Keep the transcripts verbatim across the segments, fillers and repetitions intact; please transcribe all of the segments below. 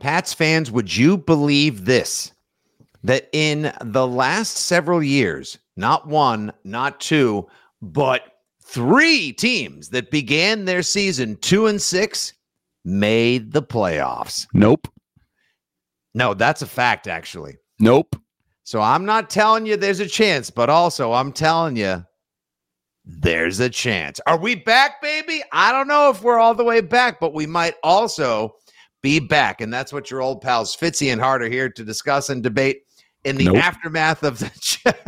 Pats fans, would you believe this? That in the last several years, not one, not two, but three teams that began their season two and six made the playoffs. Nope. No, that's a fact, actually. Nope. So I'm not telling you there's a chance, but also I'm telling you there's a chance. Are we back, baby? I don't know if we're all the way back, but we might also be back. And that's what your old pals Fitzy and Hart are here to discuss and debate in the nope. aftermath of the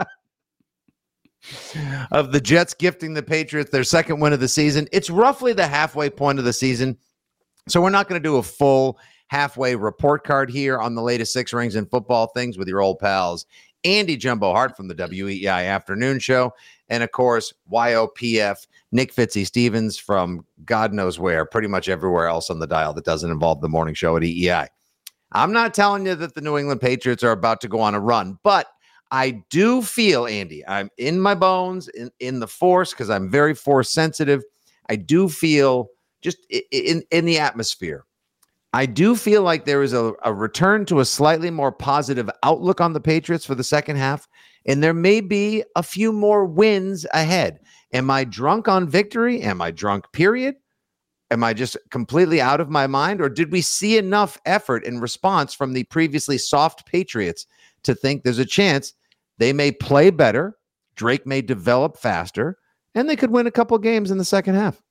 of the Jets gifting the Patriots their second win of the season. It's roughly the halfway point of the season. So we're not going to do a full halfway report card here on the latest six rings and football things with your old pals Andy Jumbo Hart from the W E E I Afternoon Show, and of course Y O P F Nick Fitzy Stevens from God knows where, pretty much everywhere else on the dial that doesn't involve the morning show at E E I. I'm not telling you that the New England Patriots are about to go on a run, but I do feel, Andy, I'm in my bones, in, in the force, because I'm very force sensitive. I do feel just in, in the atmosphere. I do feel like there is a, a return to a slightly more positive outlook on the Patriots for the second half, and there may be a few more wins ahead. Am I drunk on victory? Am I drunk, period? Am I just completely out of my mind? Or did we see enough effort and response from the previously soft Patriots to think there's a chance they may play better, Drake may develop faster, and they could win a couple games in the second half?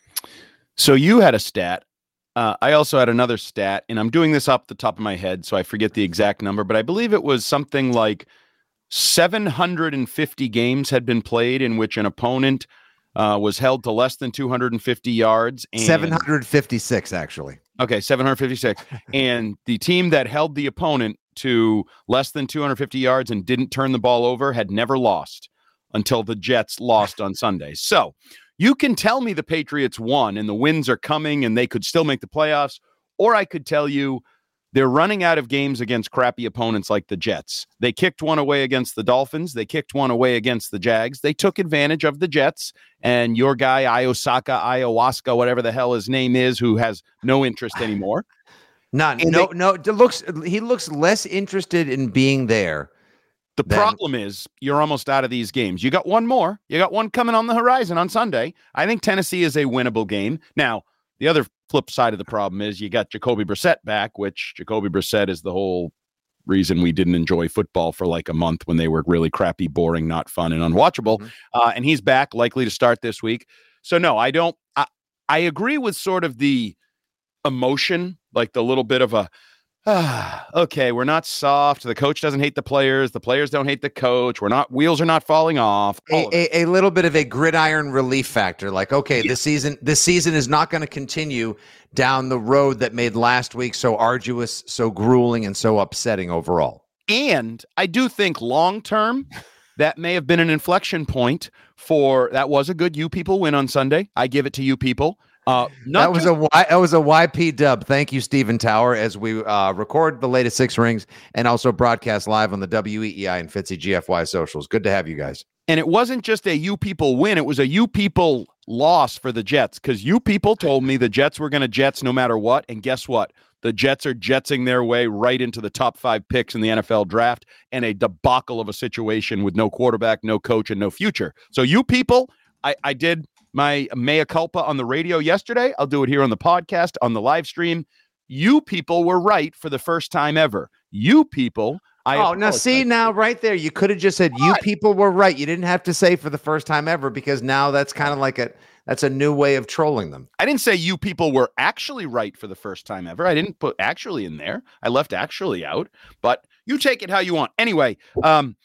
So you had a stat. Uh, I also had another stat, and I'm doing this off the top of my head, so I forget the exact number, but I believe it was something like seven hundred fifty games had been played in which an opponent uh, was held to less than two hundred fifty yards. And, seven hundred fifty-six, actually. Okay, seven hundred fifty-six. And the team that held the opponent to less than two hundred fifty yards and didn't turn the ball over had never lost until the Jets lost on Sunday. So you can tell me the Patriots won and the wins are coming and they could still make the playoffs, or I could tell you they're running out of games against crappy opponents like the Jets. They kicked one away against the Dolphins. They kicked one away against the Jags. They took advantage of the Jets and your guy, Iosaka, Ayahuasca, whatever the hell his name is, who has no interest anymore. None. And no, they, no. It looks he looks less interested in being there. The than, problem is you're almost out of these games. You got one more. You got one coming on the horizon on Sunday. I think Tennessee is a winnable game. Now, the other flip side of the problem is you got Jacoby Brissett back, which Jacoby Brissett is the whole reason we didn't enjoy football for like a month when they were really crappy, boring, not fun, and unwatchable. Mm-hmm. Uh, and he's back, likely to start this week. So, no, I don't. I, I agree with sort of the emotion, like the little bit of a, ah, okay, we're not soft. The coach doesn't hate the players. The players don't hate the coach. We're not, wheels are not falling off. A, a, a little bit of a gridiron relief factor. Like, okay, yeah. this season, this season is not going to continue down the road that made last week so arduous, so grueling, and so upsetting overall. And I do think long-term, that may have been an inflection point for, that was a good you people win on Sunday. I give it to you people. Uh, that was just, a y, that was a Y P dub. Thank you, Stephen Tower, as we uh, record the latest six rings and also broadcast live on the W E E I and Fitzy G F Y socials. Good to have you guys. And it wasn't just a you people win; it was a you people loss for the Jets, because you people told me the Jets were going to Jets no matter what, and guess what? The Jets are jetsing their way right into the top five picks in the N F L draft, and a debacle of a situation with no quarterback, no coach, and no future. So you people, I, I did my mea culpa on the radio yesterday. I'll do it here on the podcast, on the live stream. You people were right for the first time ever. You people. I oh, now see, now right there, you could have just said you people were right. You didn't have to say for the first time ever, because now that's kind of like a, that's a new way of trolling them. I didn't say you people were actually right for the first time ever. I didn't put actually in there. I left actually out, but you take it how you want. Anyway, um,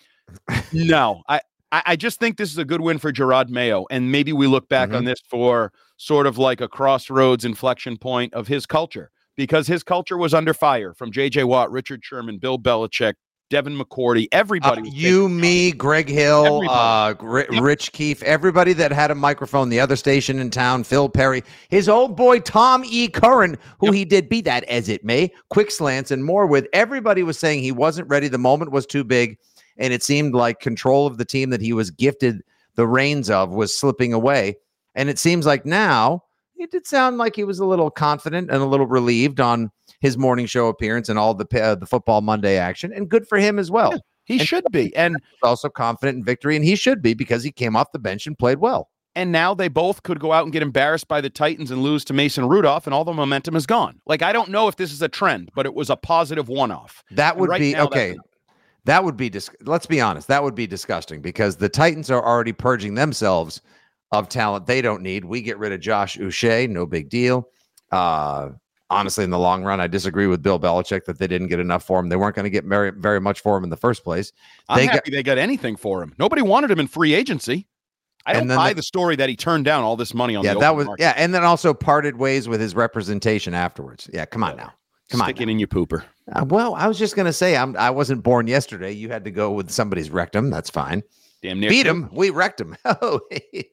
no, I, I just think this is a good win for Gerard Mayo, and maybe we look back mm-hmm. on this for sort of like a crossroads inflection point of his culture, because his culture was under fire from J J Watt, Richard Sherman, Bill Belichick, Devin McCourty, everybody. Uh, you, me, Greg Hill, uh, R- yep. Rich Keefe, everybody that had a microphone, the other station in town, Phil Perry, his old boy Tom E. Curran, who yep. he did, be that as it may, quick slants and more with. Everybody was saying he wasn't ready. The moment was too big. And it seemed like control of the team that he was gifted the reins of was slipping away. And it seems like now, he did sound like he was a little confident and a little relieved on his morning show appearance and all the uh, the football Monday action, and good for him as well. Yeah, he and should be, and also confident in victory, and he should be because he came off the bench and played well. And now they both could go out and get embarrassed by the Titans and lose to Mason Rudolph, and all the momentum is gone. Like, I don't know if this is a trend, but it was a positive one-off. That would right be now, okay. That would be, dis- let's be honest, that would be disgusting because the Titans are already purging themselves of talent they don't need. We get rid of Josh Uche, no big deal. Uh, honestly, in the long run, I disagree with Bill Belichick that they didn't get enough for him. They weren't going to get very, very much for him in the first place. I'm they happy got, they got anything for him. Nobody wanted him in free agency. I don't buy the, the story that he turned down all this money on yeah, the that was market. yeah, and then also parted ways with his representation afterwards. Yeah, come on now, come Stick on, it in your pooper. Uh, well, I was just gonna say I'm I wasn't born yesterday. You had to go with somebody's rectum. That's fine. Damn near beat too. him. We wrecked him. Oh,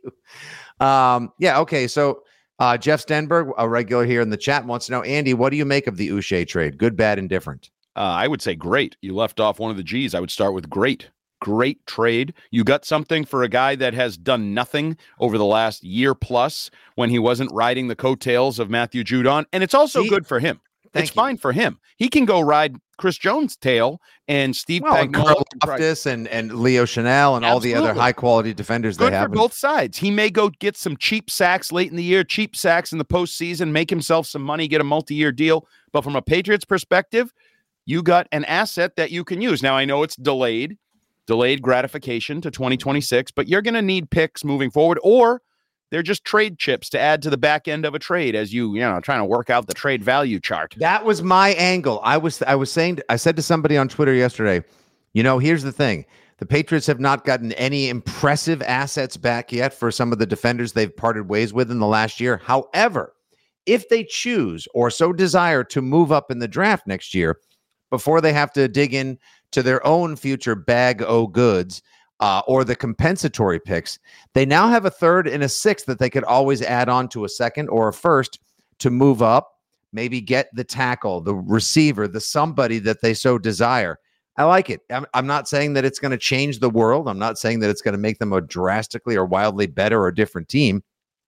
um, yeah. Okay, so uh, Jeff Stenberg, a regular here in the chat, wants to know, Andy, what do you make of the Uche trade? Good, bad, and different. Uh, I would say great. You left off one of the G's. I would start with great. Great trade. You got something for a guy that has done nothing over the last year plus when he wasn't riding the coattails of Matthew Judon. And it's also See, good for him. It's you. fine for him. He can go ride Chris Jones' tail and Steve well, and Pagnola Loftus and, and Leo Chanel and Absolutely. all the other high quality defenders good they have. for both sides. He may go get some cheap sacks late in the year, cheap sacks in the postseason, make himself some money, get a multi-year deal. But from a Patriots perspective, you got an asset that you can use. Now, I know it's delayed. Delayed gratification to twenty twenty-six, but you're going to need picks moving forward, or they're just trade chips to add to the back end of a trade as you, you know, trying to work out the trade value chart. That was my angle. I was, I was saying, I said to somebody on Twitter yesterday, you know, here's the thing. The Patriots have not gotten any impressive assets back yet for some of the defenders they've parted ways with in the last year. However, if they choose or so desire to move up in the draft next year, before they have to dig in to their own future bag o' goods uh, or the compensatory picks, they now have a third and a sixth that they could always add on to a second or a first to move up, maybe get the tackle, the receiver, the somebody that they so desire. I like it. I'm, I'm not saying that it's going to change the world. I'm not saying that it's going to make them a drastically or wildly better or different team.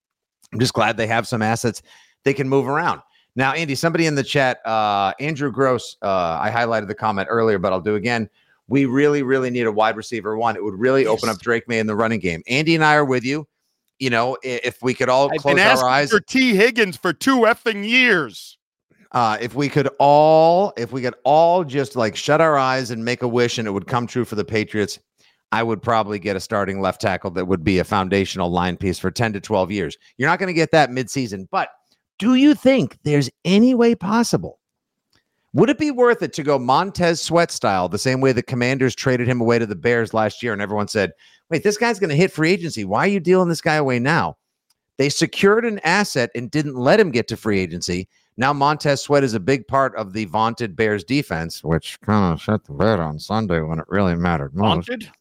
I'm just glad they have some assets they can move around. Now, Andy, somebody in the chat, uh, Andrew Gross, uh, I highlighted the comment earlier, but I'll do again. We really, really need a wide receiver one. It would really yes. open up Drake May in the running game. Andy and I are with you. You know, if we could all I've close been our eyes for T. Higgins for two effing years. Uh, if we could all, if we could all just like shut our eyes and make a wish and it would come true for the Patriots, I would probably get a starting left tackle that would be a foundational line piece for ten to twelve years. You're not going to get that midseason, but do you think there's any way possible? Would it be worth it to go Montez Sweat style, the same way the Commanders traded him away to the Bears last year and everyone said, wait, this guy's going to hit free agency. Why are you dealing this guy away now? They secured an asset and didn't let him get to free agency. Now Montez Sweat is a big part of the vaunted Bears defense, which kind of shut the bed on Sunday when it really mattered most. Vaunted?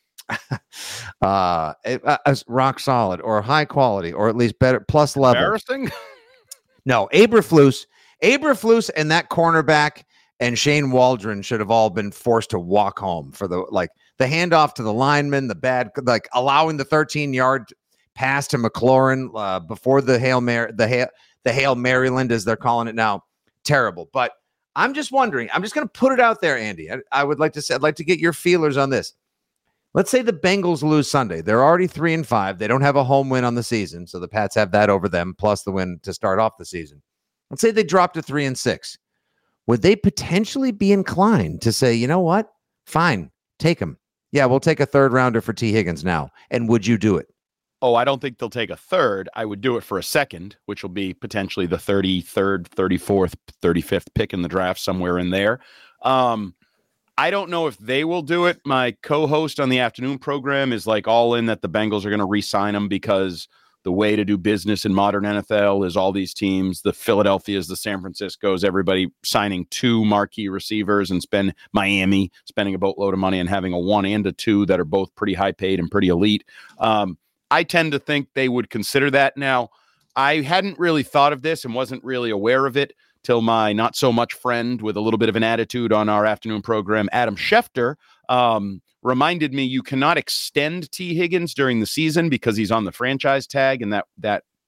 uh, it, uh, rock solid or high quality or at least better plus level. Embarrassing? No, Eberflus, Eberflus and that cornerback and Shane Waldron should have all been forced to walk home for the, like the handoff to the lineman, the bad, like allowing the thirteen yard pass to McLaurin uh, before the Hail Mary, the Hail, the Hail Maryland, as they're calling it now. Terrible. But I'm just wondering, I'm just going to put it out there, Andy. I, I would like to say, I'd like to get your feelers on this. Let's say the Bengals lose Sunday. They're already three and five. They don't have a home win on the season. So the Pats have that over them, plus the win to start off the season. Let's say they drop to three and six. Would they potentially be inclined to say, you know what? Fine, take him. Yeah, we'll take a third rounder for T. Higgins now. And would you do it? Oh, I don't think they'll take a third. I would do it for a second, which will be potentially the thirty-third, thirty-fourth, thirty-fifth pick in the draft, somewhere in there. Um, I don't know if they will do it. My co-host on the afternoon program is like all in that the Bengals are going to re-sign him because the way to do business in modern N F L is all these teams, the Philadelphias, the San Franciscos, everybody signing two marquee receivers and spend Miami spending a boatload of money and having a one and a two that are both pretty high paid and pretty elite. Um, I tend to think they would consider that. Now, I hadn't really thought of this and wasn't really aware of it till my not so much friend with a little bit of an attitude on our afternoon program, Adam Schefter, um, reminded me you cannot extend T. Higgins during the season because he's on the franchise tag, and that that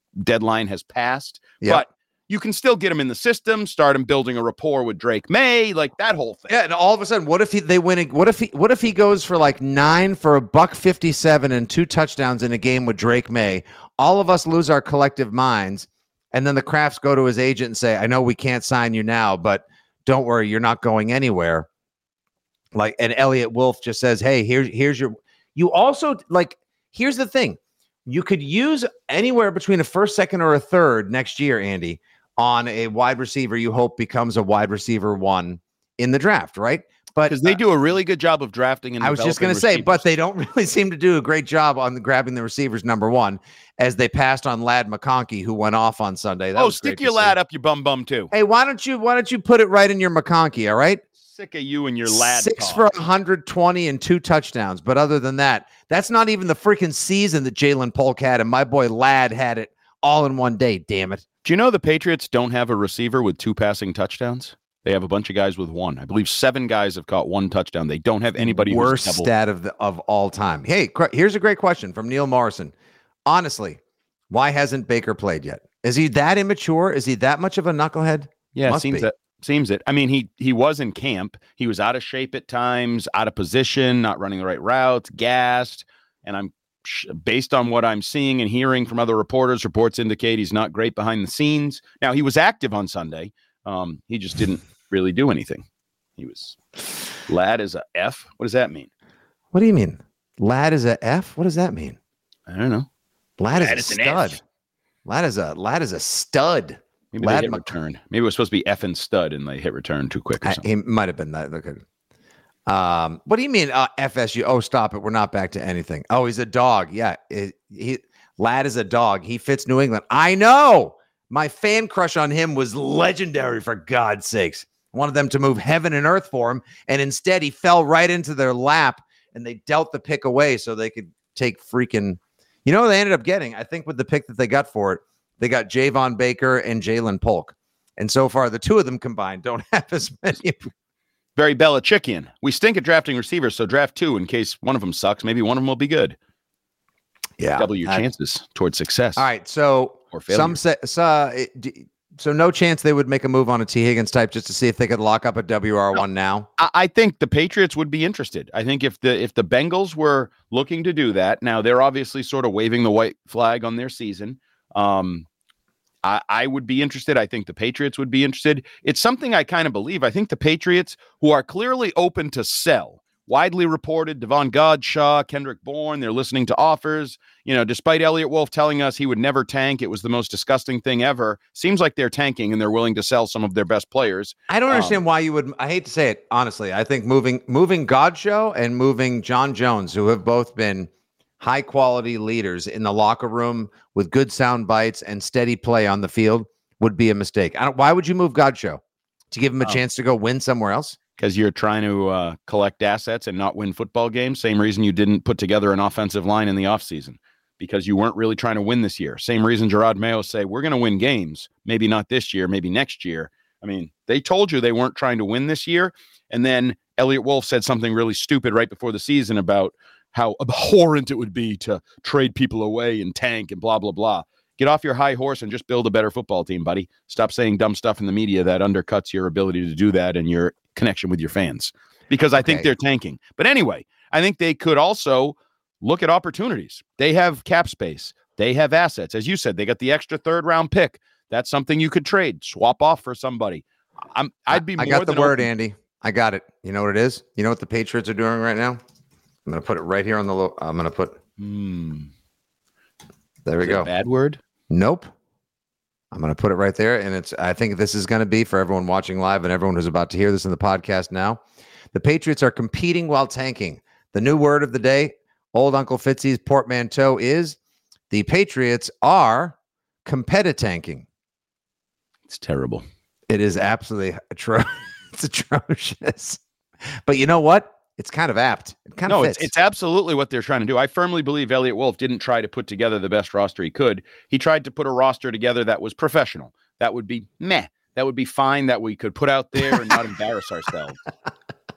deadline has passed. Yep. But you can still get him in the system, start him building a rapport with Drake May, like that whole thing. Yeah, and all of a sudden, what if he, they win? A, what if he what if he goes for like nine for a buck fifty-seven and two touchdowns in a game with Drake May? All of us lose our collective minds, and then the Crafts go to his agent and say, "I know we can't sign you now, but don't worry, you're not going anywhere." Like, and Elliot Wolf just says, "Hey, here's here's your." You also like. Here's the thing: you could use anywhere between a first, second, or a third next year, Andy, on a wide receiver you hope becomes a wide receiver one in the draft, right? But because they do a really good job of drafting and I was just going to say, but they don't really seem to do a great job on the, grabbing the receivers, number one, as they passed on Lad McConkey, who went off on Sunday. That oh, was stick your lad up your bum bum too. Hey, why don't you why don't you put it right in your McConkey, all right? Sick of you and your lad Six talk. for one hundred twenty and two touchdowns. But other than that, that's not even the freaking season that Jalen Polk had, and my boy Lad had it all in one day, damn it. Do you know the Patriots don't have a receiver with two passing touchdowns? They have a bunch of guys with one. I believe seven guys have caught one touchdown. They don't have anybody worst who's double. stat of the, of all time. Hey, cr- here's a great question from Neil Morrison. Honestly, why hasn't Baker played yet? Is he that immature? Is he that much of a knucklehead? Yeah, Must seems be. that seems it. I mean, he he was in camp. He was out of shape at times, out of position, not running the right routes, gassed. And I'm based on what I'm seeing and hearing from other reporters, reports indicate he's not great behind the scenes. Now, he was active on Sunday. Um, he just didn't really do anything. He was lad is a F. What does that mean? What do you mean? Lad is a F? What does that mean? I don't know. Lad, Lad is is a an stud. F. Lad is a lad is a stud. Maybe Lad they hit Mc- return. Maybe it was supposed to be F and stud and they hit return too quick or I, something. he might have been that. Look at it. Um, what do you mean, uh, F S U? Oh, stop it. We're not back to anything. Oh, he's a dog. Yeah. It, he Lad is a dog. He fits New England. I know. My fan crush on him was legendary, for God's sakes. I wanted them to move heaven and earth for him. And instead, he fell right into their lap and they dealt the pick away so they could take freaking, you know, what they ended up getting, I think with the pick that they got for it, they got Javon Baker and Jalen Polk. And so far, the two of them combined don't have as many. Very Belichickian. We stink at drafting receivers, so draft two in case one of them sucks. Maybe one of them will be good. Yeah. Double your I, chances towards success. All right. So or failure. some say, so, it, so no chance they would make a move on a T. Higgins type just to see if they could lock up a W R one no. now. I, I think the Patriots would be interested. I think if the if the Bengals were looking to do that, now they're obviously sort of waving the white flag on their season. Um, I, I would be interested. I think the Patriots would be interested. It's something I kind of believe. I think the Patriots, who are clearly open to sell, widely reported, Devon Godshaw, Kendrick Bourne, they're listening to offers. You know, despite Elliot Wolf telling us he would never tank, it was the most disgusting thing ever. Seems like they're tanking and they're willing to sell some of their best players. I don't understand um, why you would. I hate to say it, honestly. I think moving moving Godshaw and moving John Jones, who have both been high quality leaders in the locker room with good sound bites and steady play on the field, would be a mistake. I don't. Why would you move Godshaw? To give him a Oh. chance to go win somewhere else? Because you're trying to uh, collect assets and not win football games. Same reason you didn't put together an offensive line in the offseason, because you weren't really trying to win this year. Same reason Gerard Mayo say, we're going to win games. Maybe not this year, maybe next year. I mean, they told you they weren't trying to win this year. And then Elliot Wolf said something really stupid right before the season about how abhorrent it would be to trade people away and tank and blah, blah, blah. Get off your high horse and just build a better football team, buddy. Stop saying dumb stuff in the media that undercuts your ability to do that and your connection with your fans, because I think Okay. they're tanking. But anyway, I think they could also look at opportunities. They have cap space. They have assets. As you said, they got the extra third round pick. That's something you could trade, swap off for somebody. I'm, I'd be I more got the than word, open. Andy. I got it. You know what it is? You know what the Patriots are doing right now? I'm going to put it right here on the low. I'm going to put, Hmm. there we Is it a go. bad word? Nope. I'm going to put it right there. And it's, I think this is going to be for everyone watching live and everyone who's about to hear this in the podcast now. The Patriots are competing while tanking. The new word of the day, old Uncle Fitzy's portmanteau, is the Patriots are competitanking. It's terrible. It is absolutely atro- it's atrocious. But you know what? It's kind of apt. It kind No, of it's, fits. it's absolutely what they're trying to do. I firmly believe Elliot Wolf didn't try to put together the best roster he could. He tried to put a roster together that was professional. That would be meh. That would be fine, that we could put out there and not embarrass ourselves.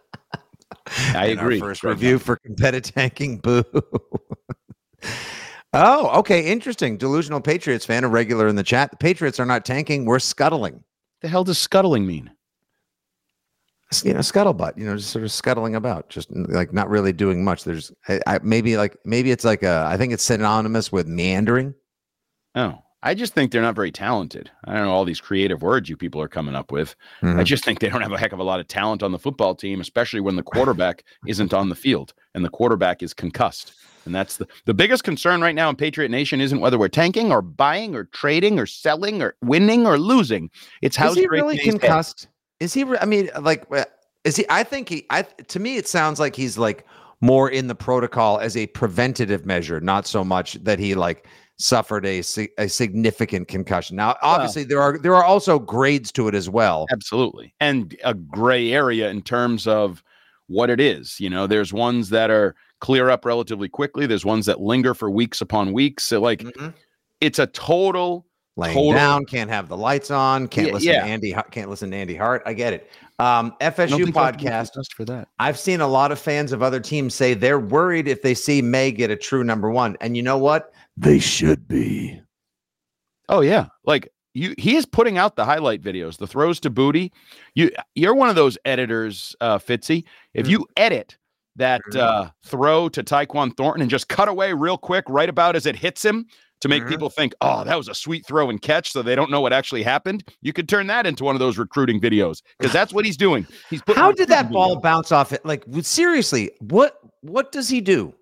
I And agree. Our first Greg review Hunt. for competitanking. Boo. Oh, okay. Interesting. Delusional Patriots fan, a regular in the chat. The Patriots are not tanking. We're scuttling. The hell does scuttling mean? You know, scuttlebutt, you know, just sort of scuttling about, just like not really doing much. There's I, I, maybe like maybe it's like a I think it's synonymous with meandering. Oh, I just think they're not very talented. I don't know all these creative words you people are coming up with. Mm-hmm. I just think they don't have a heck of a lot of talent on the football team, especially when the quarterback isn't on the field and the quarterback is concussed. And that's the, the biggest concern right now in Patriot Nation isn't whether we're tanking or buying or trading or selling or winning or losing. It's how is he really concussed? Head. Is he? Re- I mean, like, is he? I think he. I to me, it sounds like he's like more in the protocol as a preventative measure, not so much that he like suffered a a significant concussion. Now, obviously, well, there are there are also grades to it as well. Absolutely, and a gray area in terms of what it is. You know, there's ones that are clear up relatively quickly. There's ones that linger for weeks upon weeks. So like mm-hmm. it's a total laying total, down, can't have the lights on, can't yeah, listen yeah. to Andy, can't listen to Andy Hart. I get it. Um, F S U podcast for that. I've seen a lot of fans of other teams say they're worried if they see May get a true number one. And you know what? They should be. Oh yeah. Like you, he is putting out the highlight videos, the throws to Booty. You, you're one of those editors, uh, Fitzy. If mm-hmm. you edit that uh, throw to Tyquan Thornton and just cut away real quick right about as it hits him to make mm-hmm. people think, oh, that was a sweet throw and catch, so they don't know what actually happened. You could turn that into one of those recruiting videos because that's what he's doing. He's How did that ball videos. bounce off it? Like, seriously, what what does he do?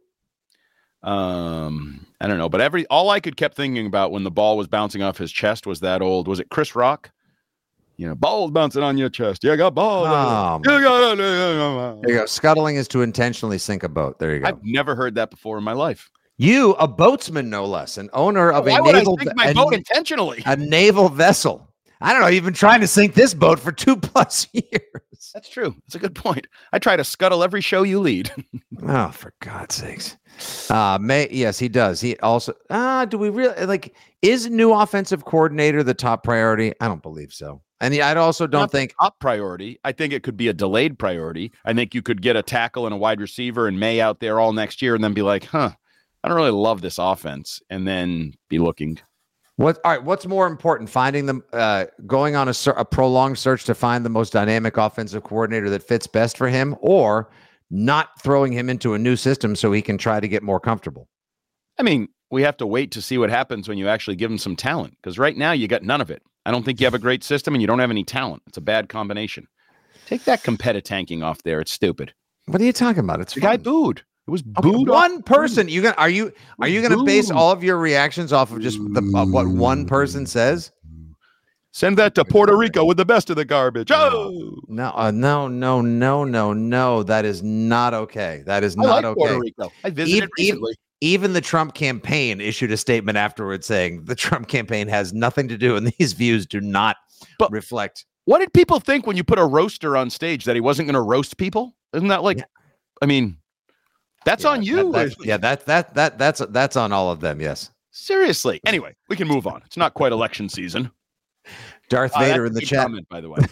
Um, I don't know, but every all I could kept thinking about when the ball was bouncing off his chest was that old, was it Chris Rock? You know, balls bouncing on your chest. You got balls. Um, you got, there you go. Scuttling is to intentionally sink a boat. There you go. I've never heard that before in my life. You, a boatsman, no less, an owner of Why a would naval I sink my a, boat intentionally. A naval vessel. I don't know. You've been trying to sink this boat for two plus years. That's true. That's a good point. I try to scuttle every show you lead. Oh, for God's sakes. Uh, May, yes, he does. He also, uh, do we really like, is new offensive coordinator the top priority? I don't believe so. And I also don't Not think top priority. I think it could be a delayed priority. I think you could get a tackle and a wide receiver and May out there all next year and then be like, huh, I don't really love this offense. And then be looking. What? All right. What's more important? Finding them, uh, going on a, a prolonged search to find the most dynamic offensive coordinator that fits best for him, or not throwing him into a new system so he can try to get more comfortable? I mean, we have to wait to see what happens when you actually give him some talent. Because right now you got none of it. I don't think you have a great system and you don't have any talent. It's a bad combination. Take that competitive tanking off there. It's stupid. What are you talking about? It's the guy booed. It was okay, booed. One person. You gonna are you are you going to base all of your reactions off of just the, uh, what one person says? Send that to Puerto Rico with the best of the garbage. Oh no, uh, no, no, no, no, no. That is not okay. That is I not like okay. Puerto Rico. I visited even, recently. Even the Trump campaign issued a statement afterwards saying the Trump campaign has nothing to do, and these views do not but reflect. What did people think when you put a roaster on stage that he wasn't going to roast people? Isn't that like, yeah. I mean, that's yeah, on you. That, that, yeah, that that that that's that's on all of them. Yes. Seriously. Anyway, we can move on. It's not quite election season. Darth uh, Vader in the chat. Comment, by the way.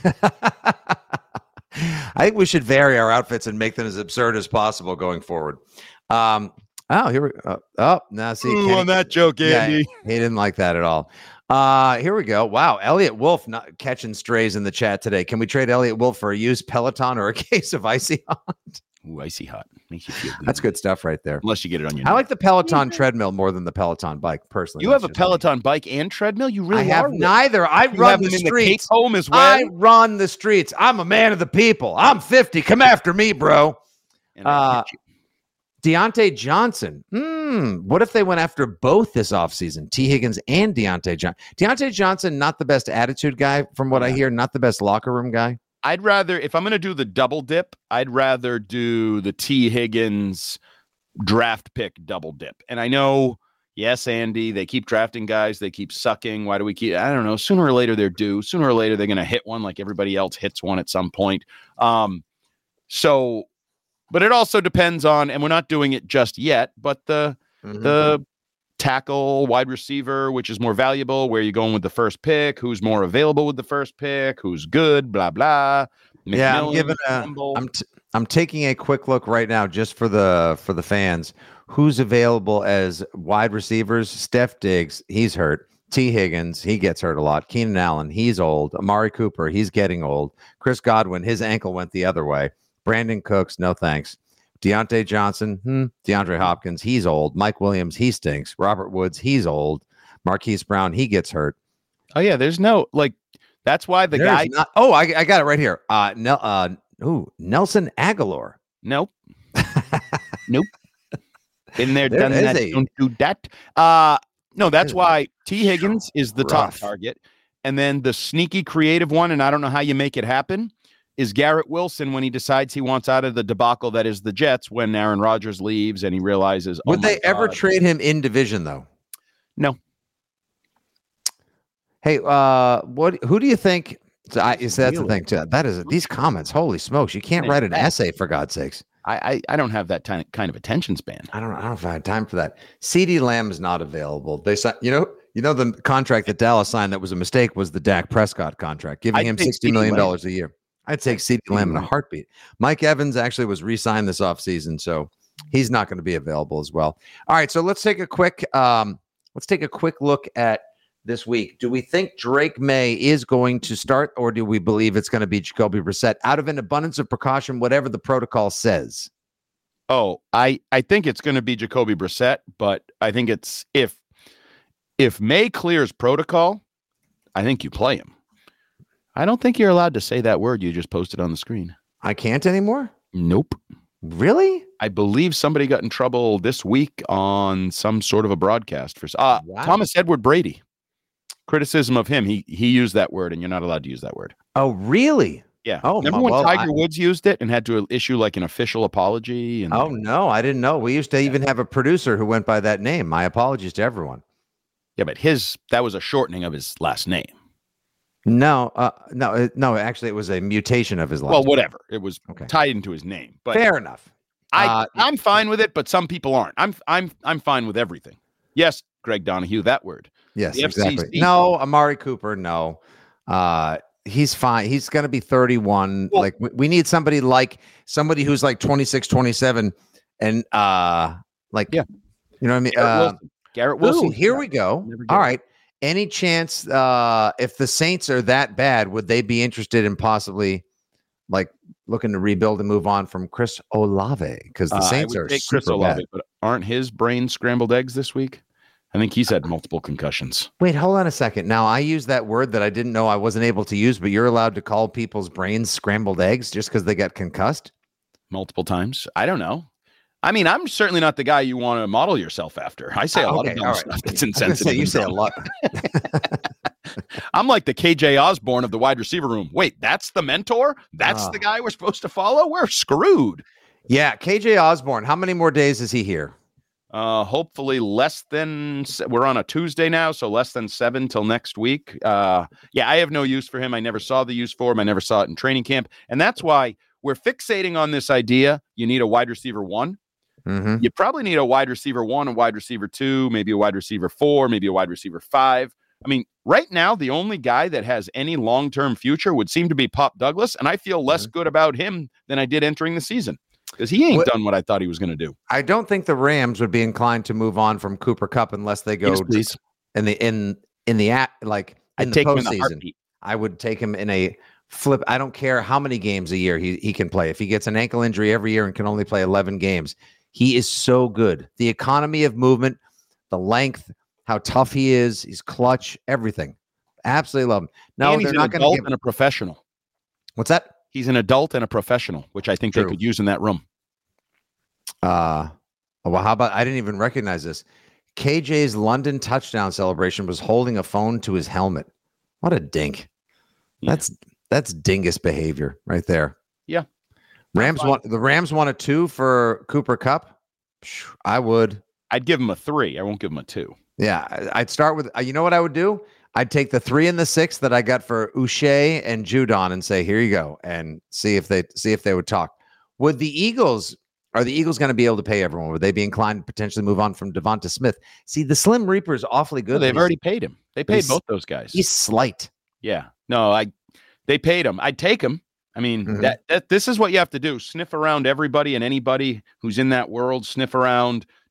I think we should vary our outfits and make them as absurd as possible going forward. Um, oh, here we go. Uh, oh, now see. Ooh, on that joke, Andy. Yeah, he didn't like that at all. Uh, here we go. Wow. Elliot Wolf not catching strays in the chat today. Can we trade Elliot Wolf for a used Peloton or a case of Icy Hot? Ooh, Icy Hot. Makes you feel good. That's good stuff right there. Unless you get it on your I neck. like the Peloton treadmill more than the Peloton bike, personally. You have a Peloton bike and treadmill? You really I have are neither. I you run the the streets. The home as well? I run the streets. I'm a man of the people. I'm fifty. Come after me, bro. Uh, Deontay Johnson. Hmm. What if they went after both this offseason? T. Higgins and Deontay Johnson. Deontay Johnson, not the best attitude guy, from what yeah. I hear, not the best locker room guy. I'd rather, if I'm going to do the double dip, I'd rather do the T. Higgins draft pick double dip. And I know, yes, Andy, they keep drafting guys. They keep sucking. Why do we keep, I don't know. Sooner or later they're due. Sooner or later they're going to hit one like everybody else hits one at some point. Um, so, but it also depends on, and we're not doing it just yet, but the, mm-hmm. the tackle, wide receiver, which is more valuable, where you going with the first pick, who's more available with the first pick, who's good, blah, blah. McMillan, yeah, I'm giving a, I'm, t- I'm taking a quick look right now just for the, for the fans. who's available as wide receivers. Steph Diggs, he's hurt. T. Higgins, he gets hurt a lot. Keenan Allen, he's old. Amari Cooper, he's getting old. Chris Godwin, his ankle went the other way. Brandon Cooks, no thanks. Deontay Johnson, hmm. DeAndre Hopkins, he's old. Mike Williams, he stinks. Robert Woods, he's old. Marquise Brown, he gets hurt. Oh yeah, there's no like. That's why the There's guy. Not, oh, I, I got it right here. Uh, Nel, uh, ooh, Nelson Aguilar. Nope. Nope. Been there, There done is that. a- Don't do that. Uh no, that's Is why T. Higgins is the top rough. target, and then the sneaky creative one, and I don't know how you make it happen, is Garrett Wilson when he decides he wants out of the debacle that is the Jets when Aaron Rodgers leaves and he realizes. Would oh my they ever God. trade him in division though? No. Hey, uh, what? Who do you think? So, I, so that's the Really? thing too. That is these comments. Holy smokes! You can't Man, write an that- essay for God's sakes. I, I I don't have that ti- kind of attention span. I don't. I don't know if I had time for that. CeeDee Lamb is not available. They signed. You know. You know the contract that Dallas signed that was a mistake was the Dak Prescott contract, giving I'd him take sixty CeeDee million Lamb. dollars a year. I'd take CeeDee Lamb in a Lamb. heartbeat. Mike Evans actually was re-signed this offseason, so he's not going to be available as well. All right, so let's take a quick um, let's take a quick look at this week. Do we think Drake May is going to start, or do we believe it's going to be Jacoby Brissett? Out of an abundance of precaution, whatever the protocol says. Oh, I, I think it's going to be Jacoby Brissett, but I think it's if if May clears protocol, I think you play him. I don't think you're allowed to say that word you just posted on the screen. I can't anymore. Nope. Really? I believe somebody got in trouble this week on some sort of a broadcast for uh, Wow. Thomas Edward Brady. Criticism of him. He he used that word, and you're not allowed to use that word. Oh, really? Yeah. Oh, Remember my- when well, Tiger I- Woods used it and had to issue like an official apology? And Oh no, I didn't know. We used to even have a producer who went by that name. My apologies to everyone. yeah, but his that was a shortening of his last name. No, uh, no, it- no. Actually, it was a mutation of his last. Well, name. whatever. It was Okay. tied into his name. But Fair enough. I Uh, I'm fine with it, but some people aren't. I'm I'm I'm fine with everything. Yes, Greg Donahue, that word. Yes, the F C C. exactly. No, Amari Cooper. No, uh, he's fine. He's going to be thirty-one. Well- like we, we need somebody like somebody who's like twenty-six, twenty-seven, and uh, like Yeah. you know what I mean. Garrett Uh, Wilson. Garrett Wilson. Ooh, here we go. Never get All it. right. Any chance uh if the Saints are that bad, would they be interested in possibly like looking to rebuild and move on from Chris Olave? Because the Uh, I Saints would are take Chris super Olave, bad. but aren't his brain scrambled eggs this week? I think he's had multiple concussions. Wait, hold on a second. Now I use that word that I didn't know I wasn't able to use, but you're allowed to call people's brains scrambled eggs just because they got concussed. Multiple times. I don't know. I mean, I'm certainly not the guy you want to model yourself after. I say a Uh, lot okay, of dumb all right. stuff that's I was gonna insensitive. say, you and say a dumb. lot. I'm like the K J Osborne of the wide receiver room. Wait, that's the mentor? That's Ah. the guy we're supposed to follow? We're screwed. Yeah, K J Osborne. How many more days is he here? Uh, hopefully less than se- we're on a Tuesday now, so less than seven till next week. Uh, yeah, I have no use for him. I never saw the use for him. I never saw it in training camp, and that's why we're fixating on this idea. You need a wide receiver one. Mm-hmm. You probably need a wide receiver one, a wide receiver two, maybe a wide receiver four, maybe a wide receiver five. I mean, right now, the only guy that has any long-term future would seem to be Pop Douglas, and I feel less good about him than I did entering the season because he ain't What- done what I thought he was going to do. I don't think the Rams would be inclined to move on from Cooper Kupp unless they go Yes, please. in the in in the app like in I'd the take him in the postseason. heartbeat. I would take him in a flip. I don't care how many games a year he, he can play. If he gets an ankle injury every year and can only play eleven games, he is so good. The economy of movement, the length, how tough he is, he's clutch, everything. Absolutely love him. No, and he's they're an not going to adult give. and a professional. What's that? He's an adult and a professional, which I think True. they could use in that room. Uh, well, how about I didn't even recognize this. K J's London touchdown celebration was holding a phone to his helmet. What a dink. Yeah. That's that's dingus behavior right there. Yeah. Rams fine. want the Rams want a two for Cooper Kupp. Phew, I would. I'd give him a three. I won't give him a two. Yeah, I- I'd start with. uh, You know what I would do? I'd take the three and the six that I got for Uche and Judon and say, "Here you go," and see if they see if they would talk. Would the Eagles? Are the Eagles going to be able to pay everyone? Would they be inclined to potentially move on from Devonta Smith? See, the Slim Reaper is awfully good. They've but already paid him. They paid he's- both those guys. he's, he's slight. Yeah. No, I they paid him. I'd take him. I mean, Mhm. that, that this is what you have to do. Sniff around everybody and anybody who's in that world, sniff around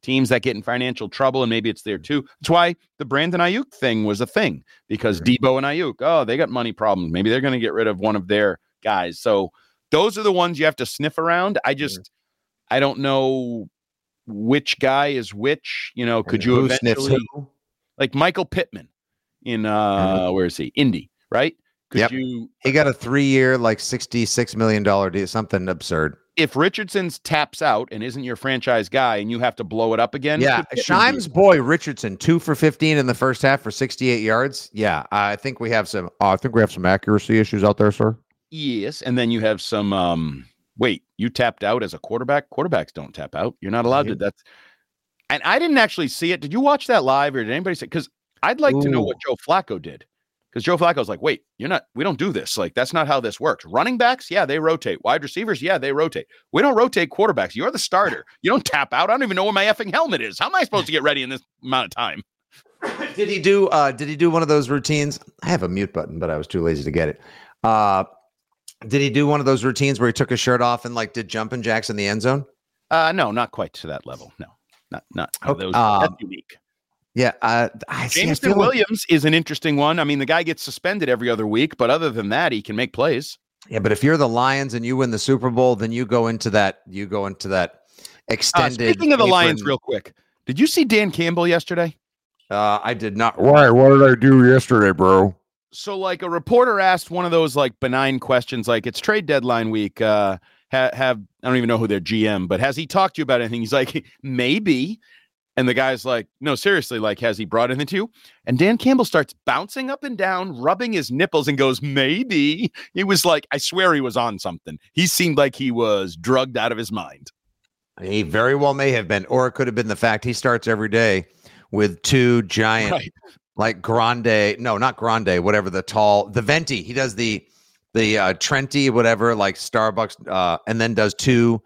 teams that get in financial trouble, and maybe it's there too. That's why the Brandon Ayuk thing was a thing, because Debo and Ayuk, oh, they got money problems. Maybe they're going to get rid of one of their guys. So those are the ones you have to sniff around. I just, I don't know which guy is which. You know, could you eventually, like Michael Pittman in, uh, where is he? Indy, right? Could yep. you? He got a three-year, like sixty-six million dollars deal, something absurd. If Richardson's taps out and isn't your franchise guy and you have to blow it up again. Yeah. Shimes' boy, Richardson, two for fifteen in the first half for sixty-eight yards. Yeah. I think we have some, uh, I think we have some accuracy issues out there, sir. Yes. And then you have some, um, wait, you tapped out as a quarterback? Quarterbacks don't tap out. You're not allowed mm-hmm. to. That's, and I didn't actually see it. Did you watch that live, or did anybody say, because I'd like Ooh. to know what Joe Flacco did. Because Joe Flacco's like, wait, you're not, we don't do this. Like, that's not how this works. Running backs, yeah, they rotate. Wide receivers, yeah, they rotate. We don't rotate quarterbacks. You're the starter. You don't tap out. I don't even know where my effing helmet is. How am I supposed to get ready in this amount of time? Did he do, uh, did he do one of those routines? I have a mute button, but I was too lazy to get it. Uh, did he do one of those routines where he took his shirt off and like did jumping jacks in the end zone? Uh, no, not quite to that level. No, not, not okay. those. Um, that's unique. Yeah, uh, I Jameson see, Williams like... is an interesting one. I mean, the guy gets suspended every other week, but other than that, he can make plays. Yeah, but if you're the Lions and you win the Super Bowl, then you go into that. You go into that extended. Uh, speaking of the apron. Lions, real quick, did you see Dan Campbell yesterday? Uh, I did not. Why? What did I do yesterday, bro? So, like, a reporter asked one of those like benign questions, like it's trade deadline week. Uh, ha- have I don't even know who their G M, but has he talked to you about anything? He's like, maybe. And the guy's like, no, seriously, like, has he brought anything to you? And Dan Campbell starts bouncing up and down, rubbing his nipples, and goes, maybe. He was like, I swear he was on something. He seemed like he was drugged out of his mind. He very well may have been, or it could have been the fact he starts every day with two giant, right. like grande, no, not grande, whatever, the tall, the venti. He does the, the uh, Trenti, whatever, like Starbucks, uh, and then does two.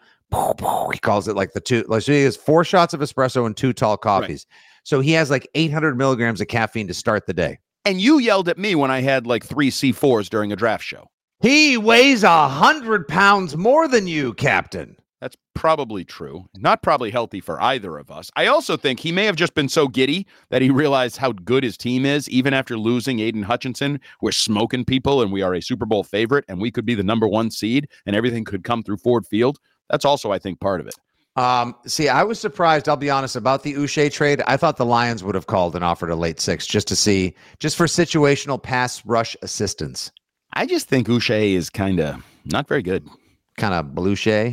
He calls it like the two, like so he has four shots of espresso and two tall coffees. Right. So he has like eight hundred milligrams of caffeine to start the day. And you yelled at me when I had like three C fours during a draft show. He weighs a hundred pounds more than you, Captain. That's probably true. Not probably healthy for either of us. I also think he may have just been so giddy that he realized how good his team is. Even after losing Aiden Hutchinson, we're smoking people and we are a Super Bowl favorite and we could be the number one seed and everything could come through Ford Field. That's also, I think, part of it. Um, see, I was surprised, I'll be honest, about the Uche trade. I thought the Lions would have called and offered a late six just to see, just for situational pass rush assistance. I just think Uche is kind of not very good. Kind of Bluche?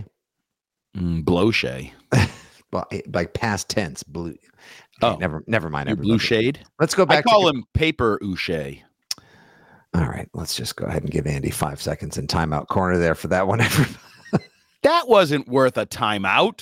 Mm, Bloche. Well, like past tense. Blue. Okay, oh, never, never mind. Blue shade. Let's go back. I call to him Paper Uche. All right, let's just go ahead and give Andy five seconds in timeout corner there for that one. That wasn't worth a timeout.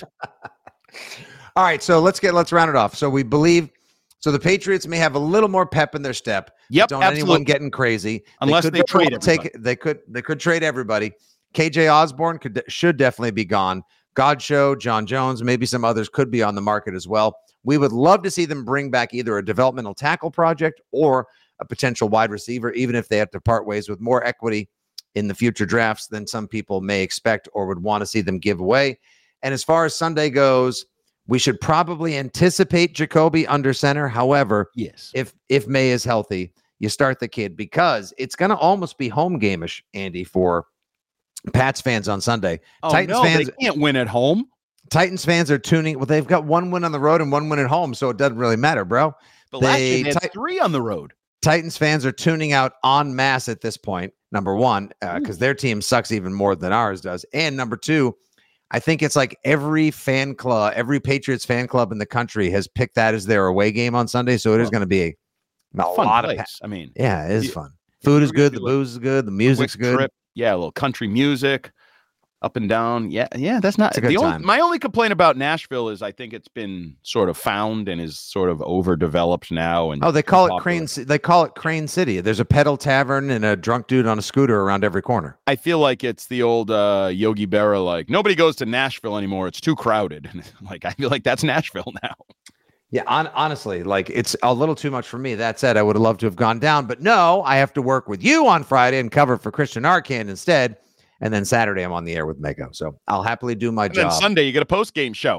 All right, so let's get let's round it off. So we believe so the Patriots may have a little more pep in their step. Yep, don't absolutely. anyone getting crazy. Unless they, they trade everybody. take they could they could trade everybody. K J Osborne could should definitely be gone. Godshow, John Jones, maybe some others could be on the market as well. We would love to see them bring back either a developmental tackle project or a potential wide receiver, even if they have to part ways with more equity in the future drafts than some people may expect or would want to see them give away. And as far as Sunday goes, we should probably anticipate Jacoby under center. However, yes, if if May is healthy, you start the kid because it's going to almost be home game-ish, Andy, for Pats fans on Sunday. Oh, Titans no, fans they can't win at home. Titans fans are tuning. Well, they've got one win on the road and one win at home, so it doesn't really matter, bro. But last year they had ti- three on the road. Titans fans are tuning out en masse at this point. Number one, because uh, their team sucks even more than ours does. And number two, I think it's like every fan club, every Patriots fan club in the country has picked that as their away game on Sunday. So it well, is going to be a, a fun lot place. of. Pa- I mean, yeah, it is you, fun. Food is good. The like booze is good. The music's good. Trip. Yeah, a little country music. Up and down. Yeah, yeah, that's not the only, my only complaint about Nashville is I think it's been sort of found and is sort of overdeveloped now. And oh, they call it Crane. They call it Crane City. There's a pedal tavern and a drunk dude on a scooter around every corner. I feel like it's the old uh, Yogi Berra. Like nobody goes to Nashville anymore. It's too crowded. Like I feel like that's Nashville now. Yeah, on, honestly, like it's a little too much for me. That said, I would have loved to have gone down, but no, I have to work with you on Friday and cover for Christian Arcand instead. And then Saturday, I'm on the air with Mego. So I'll happily do my and job. Then Sunday, you get a post-game show.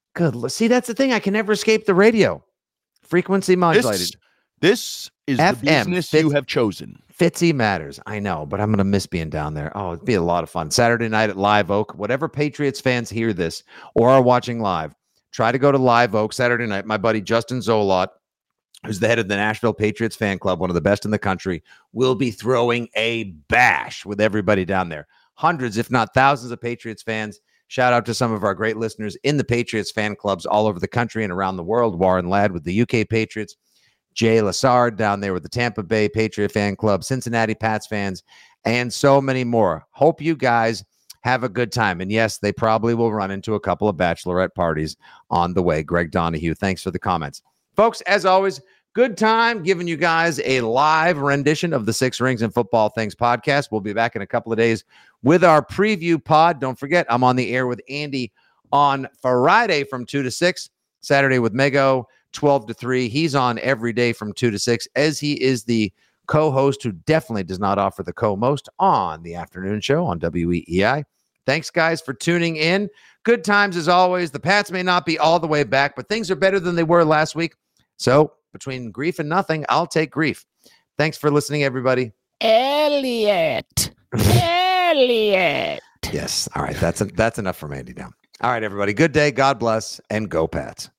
Good. l- See, that's the thing. I can never escape the radio. Frequency modulated. This, this is F the M, business Fitz- you have chosen. Fitzy matters. I know, but I'm going to miss being down there. Oh, it'd be a lot of fun. Saturday night at Live Oak. Whatever Patriots fans hear this or are watching live, try to go to Live Oak Saturday night. My buddy Justin Zolot, who's the head of the Nashville Patriots fan club, one of the best in the country, will be throwing a bash with everybody down there. Hundreds, if not thousands of Patriots fans. Shout out to some of our great listeners in the Patriots fan clubs all over the country and around the world. Warren Ladd with the U K Patriots, Jay Lassard down there with the Tampa Bay Patriot fan club, Cincinnati Pats fans, and so many more. Hope you guys have a good time. And yes, they probably will run into a couple of bachelorette parties on the way. Greg Donahue, thanks for the comments. Folks, as always, good time giving you guys a live rendition of the Six Rings and Football Things podcast. We'll be back in a couple of days with our preview pod. Don't forget, I'm on the air with Andy on Friday from two to six, Saturday with Mego, twelve to three. He's on every day from two to six, as he is the co-host who definitely does not offer the co-most on the afternoon show on W E E I. Thanks, guys, for tuning in. Good times as always. The Pats may not be all the way back, but things are better than they were last week. So between grief and nothing, I'll take grief. Thanks for listening, everybody. Elliot. Elliot. Yes. All right. That's a, that's enough from Andy now. All right, everybody. Good day. God bless, and go Pats.